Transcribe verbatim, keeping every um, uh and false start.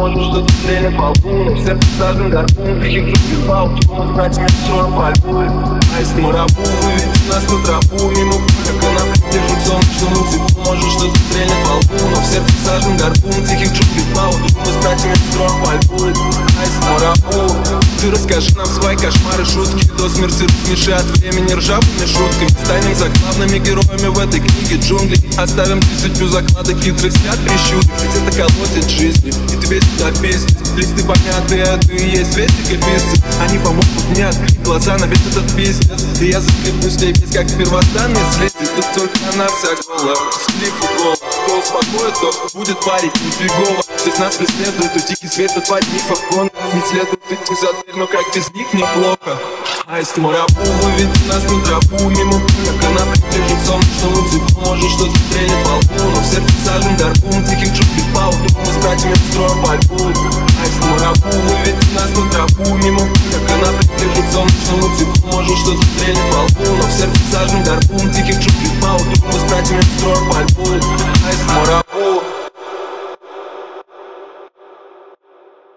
поможет, что-то стрельнет во лбу. Но в сердце сажен гарпун, тихих жутких паук. Мы с братьями строим пальбой. Айс мурабу, выведет нас на тропу. Мимо поля конопли держит солнечную цепь. Может, что-то стрельнет во лбу. Но в сердце сажен гарпун, тихих жутких паук. Мы с братьями строим пальбой. Айс мурабу, ты расскажи нам свои кошмары, шутки. До смерти рассмеши от времени ржавыми шутками. Станем заглавными героями в этой книге джунглей. Оставим тысячу закладок, хитрых взгляд прищурив. Ведь это колотит жизнью, и ты весь туда песни. Листы понятые, а ты и есть ветик и писцы. Они помогут мне открыть глаза на весь этот бизнес. И я закреплюсь весь как первозданный следствие. Тут только она вся голая, склиф и гол. Кто успокоит, то будет парить нифигово. Здесь нас преследует, у дикий свет, от тварь мифофон. Не следует идти за дверь, но как без них неплохо. Айс мурабу, выведи нас на тропу. Мимо поля конопли держит солнечную цепь. Может, что-то стрельнет во лбу. Но в сердце сажен гарпун, тихих жутких паук. Мы с братьями строим пальбу. Айс мурабу, выведи нас на тропу. Мимо поля конопли держит солнечную цепь. Может, что-то стрельнет во лбу. Но в сердце сажен гарпун, тихих жутких паук. Мы с братьями строим